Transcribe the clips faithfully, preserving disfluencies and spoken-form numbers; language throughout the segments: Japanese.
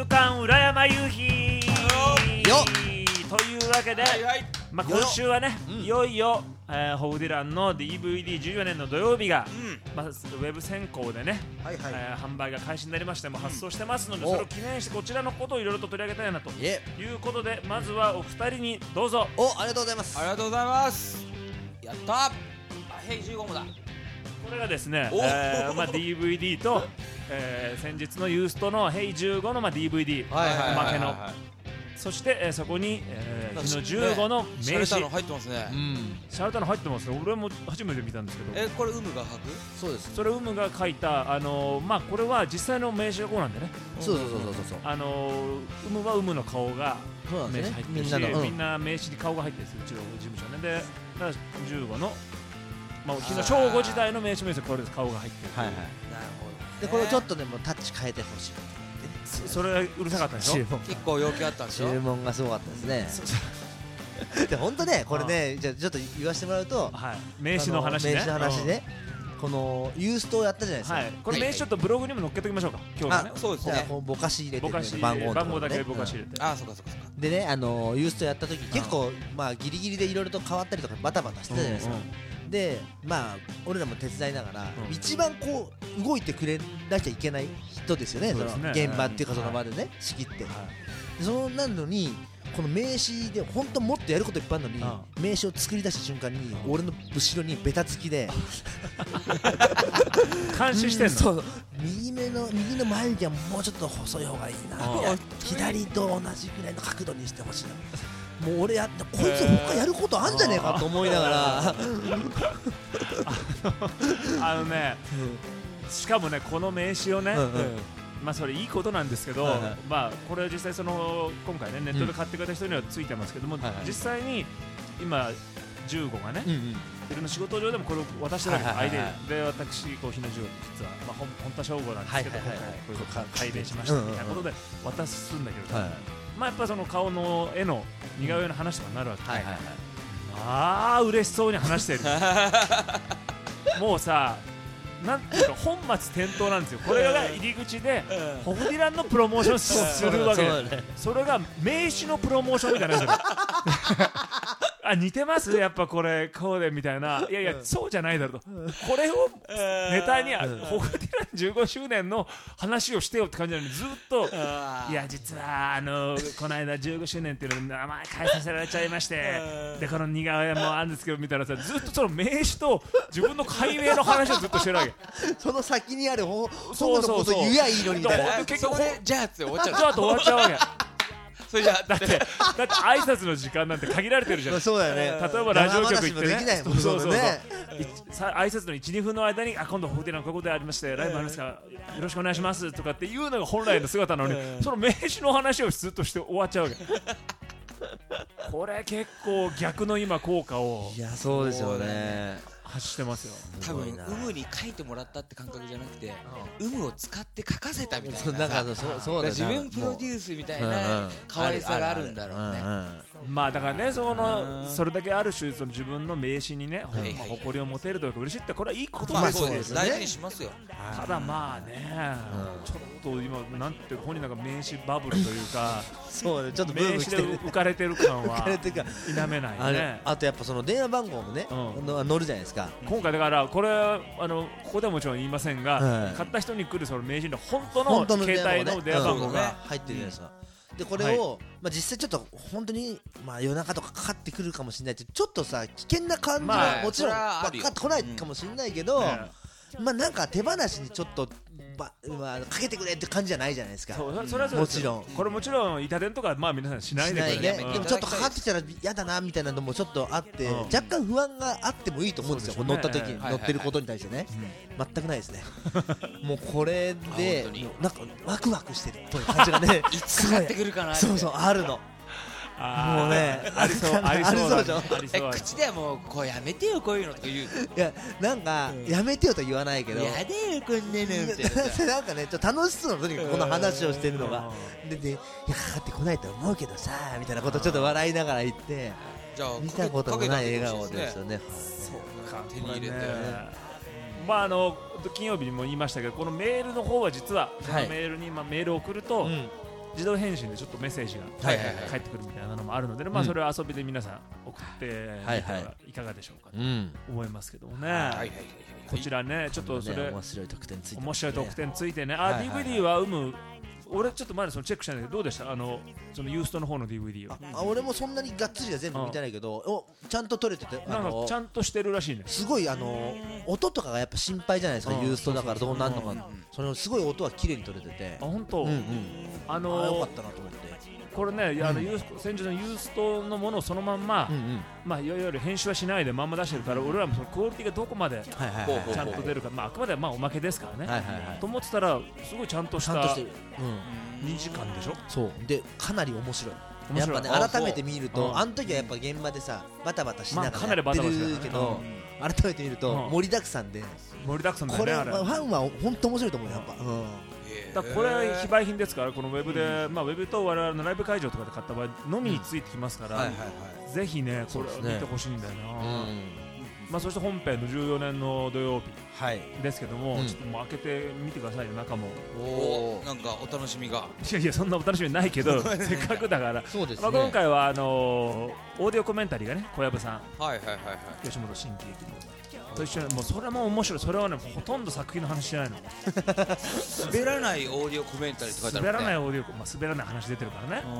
週刊浦山夕日よというわけで、 はいはい、 まあ、今週はね、 うん、 いよいよ、えー、ホフディランの ディーブイディーじゅうよねんの土曜日が、 うんまあ、ウェブ先行でね、 はいはい、 えー、販売が開始になりましても発送してますので、 うん、 それを記念してこちらのことをいろいろと取り上げたいなといえいうことで、まずはお二人にどうぞ。 おありがとうございますありがとうございます。やったー。あ、ヘイじゅうごもだ。 これがですね、 おえーまあ、ディーブイディー と、えー、先日のユーストのヘイじゅうごの、まあ、ディーブイディー、 はいはいはいはい負けの、そして、えー、そこに、えー、日のじゅうごのシャ名刺、 レたの入ってますね。 うん、 シャレたの入ってますね。俺も初めて見たんですけど、 え、これウムが履く？ そうです、 それウムが書いた、あのー、まあこれは実際の名刺の子なんでね、 そうそうそうそうそう、 あのー、ウムはウムの顔がそうなん名ですね、 刺入ってるし、 みんなの、うん、 みんな名刺に顔が入ってるんですよ、うちの事務所ね。で、だからじゅうごの、まあ、昨日正午時代の名刺名刺これです、顔が入ってる。 はいはい、 なるほど。 でこれをちょっとでもタッチ変えてほしい。 そそれうるさかったでしょ。 注文結構要求あったんでしょ。 注文がすごかったですね。 そそで本当ねこれね、じゃあちょっと言わせてもらうと、 はい、名刺の話ね。 名刺の話ね、このユーストをやったじゃないですか。 はい、これ名刺ちょっとブログにも載っけておきましょうか、今日のね。 あ、そうですね。 じゃあこうぼかし入れてね、 ぼかし番号のところね番号だけぼかし入れて。 あ、そうかそうかそうか。 でね、あのユーストやった時結構まあギリギリでいろいろと変わったりとかバタバタしてたじゃないですか。でまあ俺らも手伝いながら、 うん、 一番こう動いてくれなきゃいけない人ですよね、その現場っていうかその場でね、仕切って、はい、そうなのにこの名刺で本当もっとやることいっぱいあるのに、うん、名刺を作り出した瞬間に、うん、俺の後ろにベタつきで監視してんの、 そう、右目の右の眉毛はもうちょっと細い方がいいな、左と同じぐらいの角度にしてほしいな。もう俺やってこいつ他やることあんじゃねえかと思いながらあのね、しかもねこの名刺をね、まあそれいいことなんですけど、まあこれは実際その今回ねネットで買ってくれた人にはついてますけども、実際に今じゅうごがね、いろんな仕事上でもこれを渡してるわけです。相手で私こう日のじゅう実はまあ本田省吾なんですけど、今回こういうこと改名しましたみたいなことで渡すんだけど、まあやっぱその顔の絵の似顔絵の話とかになるわけで、ああ嬉しそうに話してるもうさ、なんていうか本末転倒なんですよ。これが入り口でホフディランのプロモーションするわけで、それが名刺のプロモーションみたいなやつあ、似てますやっぱこれこうでみたいな、いやいやそうじゃないだろうと、これをネタにホフディランじゅうごしゅうねんの話をしてよって感じなのに、ずっといや実はあのこの間じゅうごしゅうねんっていうの名前変えさせられちゃいまして、でこの似顔絵もあるんですけどみたいなさ、ずっとその名刺と自分の解明の話をずっとしてるわけその先にあるほそうのこと言えばいいのにみたいな、 結局じゃあって終わっちゃうじゃあと終わっちゃうわけそれじゃあだってだって挨拶の時間なんて限られてるじゃん。 そうだよね。 例えばラジオ局行ってね、 そうそうそう、挨拶のいち、にふんの間にあ今度ホフディランこういうことでありましてライブありますからよろしくお願いしますとかっていうのが本来の姿なのに、その名刺の話をずっとして終わっちゃうわけこれ結構逆の今効果をいやそうですよね発してますよ。 多分ウムに書いてもらったって感覚じゃなくて、ウムを使って書かせたみたいな、 なんかそうそうだ自分プロデュースみたいな可愛さがあるんだろうね。 まあだからね、そのそれだけある種その自分の名刺にね誇りを持てるというか嬉しいって、これはいいことですよね。 大事にしますよ。ただまあね、ちょっと今なんていうか本人なんか名刺バブルというかそうね、ちょっと名刺で浮かれてる感は否めないね。 あとやっぱその電話番号もね乗るじゃないですか。 今回だからこれあのここではもちろん言いませんが、買った人に来るその名刺の本当の携帯の電話番号が入ってるじゃないですか。でこれをまあ実際ちょっと本当にまあ夜中とかかかってくるかもしれないってちょっとさ危険な感じはもちろんかかってこないかもしれないけど、まあなんか手放しにちょっとば、まあ、かけてくれって感じじゃないじゃないですか。 そうそれはそうもちろんこれもちろん板伝とかまあ皆さんしないでくれね、でもちょっとかかってきたら嫌だなみたいなのもちょっとあって、うん、若干不安があってもいいと思うんですよ、乗った時に、乗ってることに対してね、全くないですねもうこれでなんかワクワクしてるっぽい感じがねいつかかってくるかなってそうそうあるのもうねありそうありそうじゃん。 口ではもうこうやめてよこういうのとか言う。いやなんかやめてよと言わないけど、 やでよこんなのみたいななんかねちょっと楽しそうなとにかくこの話をしてるのがででいやかかってこないと思うけどさみたいなことをちょっと笑いながら言って、見たこともない笑顔ですよね。 そうか手に入れて。 まああの金曜日にも言いましたけど、このメールの方は実はそのメールにまあメールを送ると自動返信でちょっとメッセージが返ってくるみたいなのもあるので、まあそれを遊びで皆さん送ってみてはいかがでしょうかと思いますけどもね。こちらねちょっとそれ面白い特典ついて面白い特典ついてね。あ ディーブイディー は有無俺ちょっとまだそのチェックしたんだけどどうでしたあのそのユーストの方の ディーブイディー は。 あ俺もそんなにがっつりは全部見てないけどおちゃんと撮れててなんかちゃんとしてるらしいね。 すごいあの音とかがやっぱ心配じゃないですかユーストだからどうなんのかそのすごい音は綺麗に撮れててあ本当あのよかったなと思ってこれねあのユース先日のユーストのものをそのまんままあいわゆる編集はしないでまんま出してるから俺らもそのクオリティがどこまでちゃんと出るかまああくまでまあおまけですからねと思ってたらすごいちゃんとしたにじかんでしょ。 そうでかなり面白いやっぱね改めて見るとあの時はやっぱ現場でさバタバタしながらやってるけど改めて見ると盛りだくさんで盛りだくさんだね。 これファンは本当面白いと思うよやっぱだこれ非売品ですからこのウェブでまあウェブと我々のライブ会場とかで買った場合のみについてきますからぜひねこれを見てほしいんだよな。まあそして本編のじゅうよねんの土曜日ですけどもちょっともう開けてみてくださいよ中も。 おなんかお楽しみがいやいやそんなお楽しみないけどせっかくだからまあ今回はあのオーディオコメンタリーがね小籔さん吉本新喜劇のと一緒にもうそれも面白い。それはねほとんど作品の話しないの。 滑らないオーディオコメンタリーって書いてあるね。 滑らないオーディオまあ滑らない話出てるからね。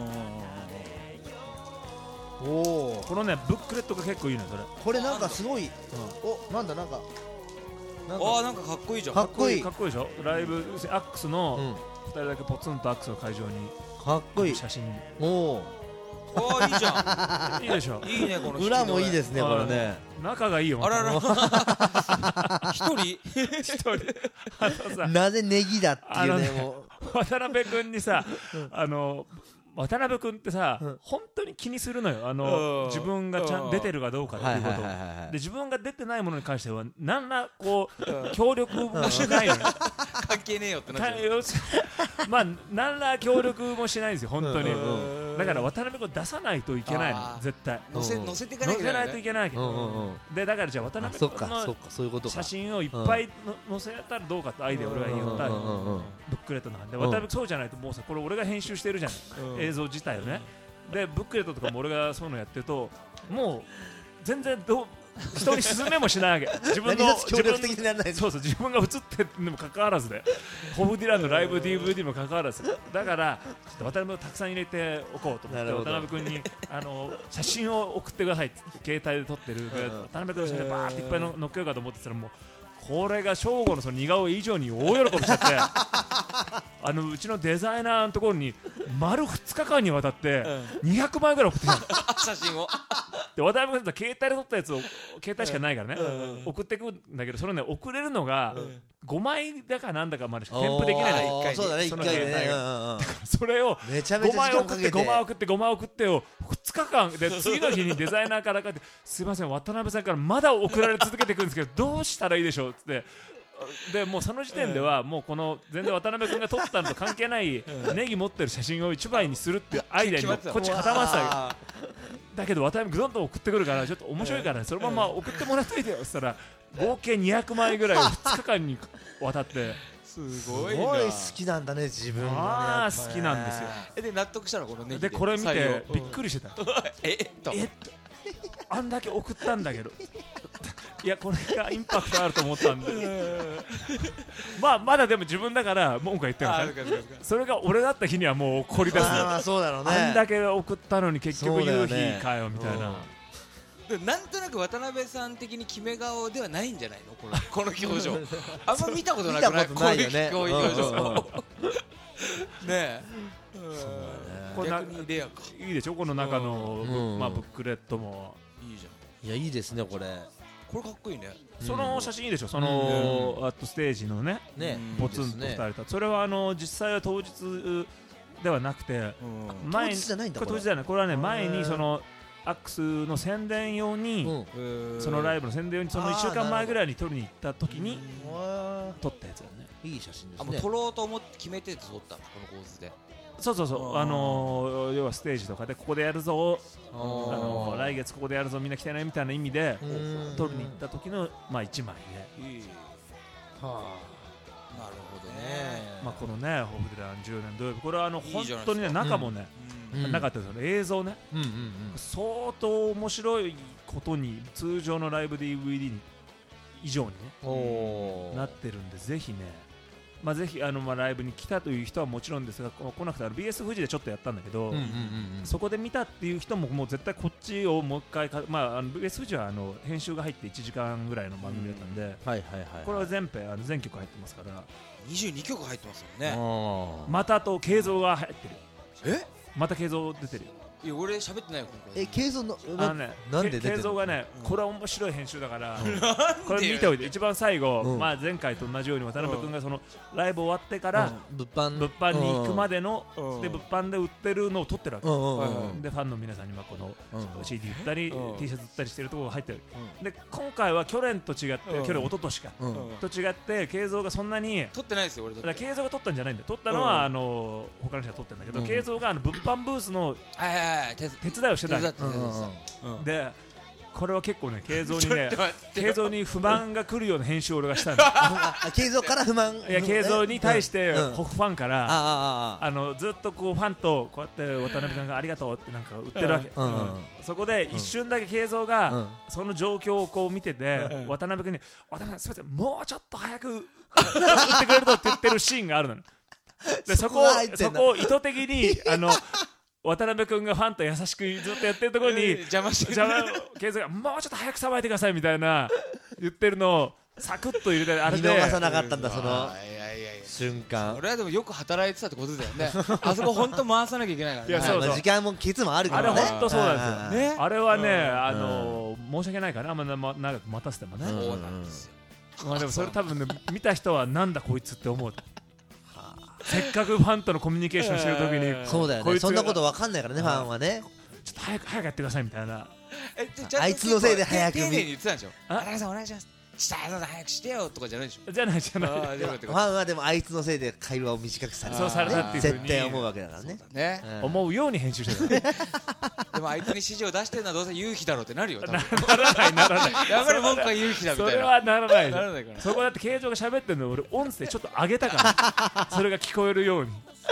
おおこのねブックレットが結構いいのそれ。 これなんかすごいおなんだなんかああなんかかっこいいじゃん。 かっこいいかっこいいでしょ。ライブアックスのふたりだけポツンとアックスの会場にかっこいい写真。 おおああいいじゃんいいでしょ。 いいねこの裏もいいですねこれね。 仲がいいよ。 あらら一人一人あのさなぜネギだっていうねもう渡辺君にさあの渡辺君ってさ本当に気にするのよあの自分がちゃん出てるかどうかっていうことで自分が出てないものに関しては何らこう協力もしないのよ。 関係ねえよってなっちゃうまあ何ら協力もしないんですよ本当に。だから渡辺君出さないといけないの絶対載せ載せていかないといけないけどでだからじゃあ渡辺君の写真をいっぱい載せたらどうかってアイデア俺が言ったブックレットなんで渡辺君そうじゃないともうさこれ俺が編集してるじゃん映像自体をね。でブックレットとかも俺がそういうのやってるともう全然どう人に勧めもしないわけ。自分の協力的にならないそうそう自分が映ってるにもかかわらずでホフディランのライブ ディーブイディー にもかかわらずだからちょっと渡辺をたくさん入れておこうと思って渡辺君にあの写真を送ってくださいって携帯で撮ってる渡辺君の写真バーっていっぱいの載っけようかと思ってたらもうこれが正吾のその似顔絵以上に大喜びしちゃってあのうちのデザイナーのところに丸ふつかかんにわたってにひゃくまいぐらい送ってた写真をで渡辺君と携帯で撮ったやつを携帯しかないからね送ってくんだけどそれね送れるのがごまいだかなんだかまでしか添付できないの。 そうだねいっかいねそれをごまい送ってごまい送ってごまい送ってをふつかかんで次の日にデザイナーからかってすいません渡辺さんからまだ送られ続けていくんですけどどうしたらいいでしょうってでもうその時点ではもうこの全然渡辺君が撮ったのと関係ないネギ持ってる写真を一枚にするっていうアイデアにこっち固まってたわけだけど渡辺君どんどん送ってくるからちょっと面白いからねそのまま送ってもらっといてよそしたら合計にひゃくまいぐらいをふつかかんにわたってすごい好きなんだね自分がねああ好きなんですよ。 で納得したのこのネギでこれ見てびっくりしてたえっとえっとあんだけ送ったんだけどいやこれがインパクトあると思ったんでまあまだでも自分だから文句は言ってるからそれが俺だった日にはもう怒り出すあそうだろうねあんだけ送ったのに結局夕日かよみたいな。 なんとなく渡辺さん的に決め顔ではないんじゃないのこのこの表情あんま見たことなくないこういう表情ねえこれ逆にレアかいいでしょこの中のまあブックレットもいいじゃんいやいいですねこれこれかっこいいね。 その写真いいでしょそのアットステージのねポツンとふたりとそれはあの実際は当日ではなくて当日じゃないんだこれ当日じゃないこれはね前にそのアックスの宣伝用に、うん、そのライブの宣伝用にそのいっしゅうかんまえぐらいに撮りに行った時に撮ったやつだね。 いい写真ですね。 あもう撮ろうと思って決めて撮ったのこの構図で。 そうそうそうあのー、要はステージとかでここでやるぞあのー、来月ここでやるぞみんな来てねみたいな意味で撮りに行った時のまあいちまいで、 はあ、 なるほどね。 まあこのねホフディランじゅうねん土曜日、これはあの本当にね中もねなかったですよね、映像ね相当面白いことに通常のライブ ディーブイディー 以上にねなってるんで、ぜひね、まあぜひあのまあライブに来たという人はもちろんですが、来なくて ビーエス 富士でちょっとやったんだけど、そこで見たっていう人ももう絶対こっちをもう一回か、まああの ビーエス 富士はあの編集が入っていちじかんぐらいの番組だったんで、これは全編あの全曲入ってますから、 にじゅうにきょく入ってますよね。 またあと映像が入ってる。 え？ また映像出てる。 いや俺喋ってないよ今回。 え映像のあのね、 なんで出てるの？ 映像がね、これは面白い編集だから、これ見ておいて、一番最後、まあ前回と同じように渡辺君がそのライブ終わってから物販物販に行くまでので物販で売ってるのを撮ってるわけで、ファンの皆さんにはこの シーディー 売ったり T シャツ売ったりしてるところが入ってる。で今回は去年と違って、去年一昨年かと違って映像がそんなに撮ってないですよ俺。だから映像が撮ったんじゃないんだよ。撮ったのはあの他の人が撮ってるんだけど、映像があの物販ブースの手伝いをしてた。でこれは結構ね、映像にね映像に不満が来るような編集を俺がしたんだ。 映像から不満、 いや映像に対してホフファンからああのずっとこうファンとこうやって渡辺君がありがとうってなんか売ってるわけ。そこで一瞬だけ映像がその状況をこう見てて、渡辺君に渡辺すみませんもうちょっと早く売ってくれるとって言ってるシーンがあるの。でそこそこを意図的にあの渡辺君がファンと優しくずっとやってるところに邪魔して邪魔警察がもうちょっと早くさばいてくださいみたいな言ってるのをサクッと入れて、あれで見逃さなかったんだその瞬間。 俺はでもよく働いてたってことだよね。あそこ本当回さなきゃいけないからね。 いやそうそう、 時間もケツもあるからね。 あれ本当そうなんですよね。あれはねあの申し訳ないからあんま長く待たせてもね。 そうなんですよ。 まあでもそれ多分ね見た人はなんだこいつって思う。せっかくファンとのコミュニケーションしてる時に、 そうだよね、そんなこと分かんないからね、ファンはね。 ちょっと早く早くやってくださいみたいな。 あいつのせいで早く丁寧に言ってたんでしょ。渡辺さんお願いします、したいので早くしてよとかじゃないでしょ。 じゃないじゃない。ファンはでもあいつのせいで会話を短くされた、 そうされたっていう絶対思うわけだからね。 ね、 思うように編集してた。 でもあいつに指示を出してるのはどうせ勇気だろうってなるよ。ならないならない。 やっぱり文句は勇気だみたいな。 それはならない。ならないから。そこだって形状が喋ってるの俺音声ちょっと上げたから。それが聞こえるように。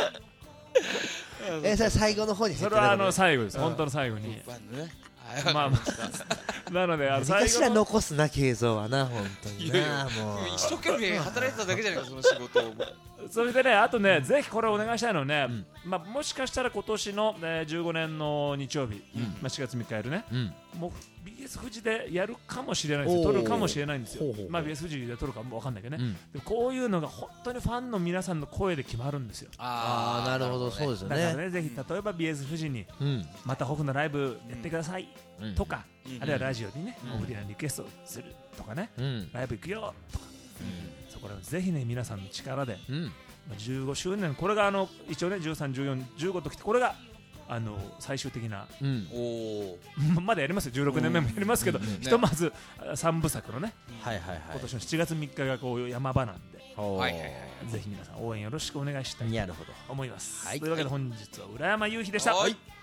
えそれ最後の方に。 それはあの最後です。本当の最後に。まあまあなのであの最後の残すな映像はな本当にな。もう一生懸命働いてただけじゃないかその仕事を。 それでねあとねぜひこれお願いしたいのはね、まあもしかしたら今年のじゅうごねんの日曜日、まあしがつみっかやるね、もう ビーエス 富士でやるかもしれないですよ。撮るかもしれないんですよ。まあ ビーエス 富士で撮るかもわかんないけどね。でこういうのが本当にファンの皆さんの声で決まるんですよ。 ああなるほど、そうですよね。 だからねぜひ例えば ビーエス 富士にまたホフのライブやってくださいとか、あるいはラジオにねホフディランリクエストするとかね、ライブ行くよとか、そこらぜひね皆さんの力でじゅうごしゅうねん、これがあの一応ねじゅうさん、じゅうよん、じゅうごときてこれがあの最終的な、うん、おまだやりますよ。じゅうろくねんめもやりますけど、ひとまずさんぶさくのね、はいはいはい、今年のしちがつみっかがこう山場なんで、はいはいはい、ぜひ皆さん応援よろしくお願いしたいと思います。はい、というわけで本日は浦山雄飛でした。はい。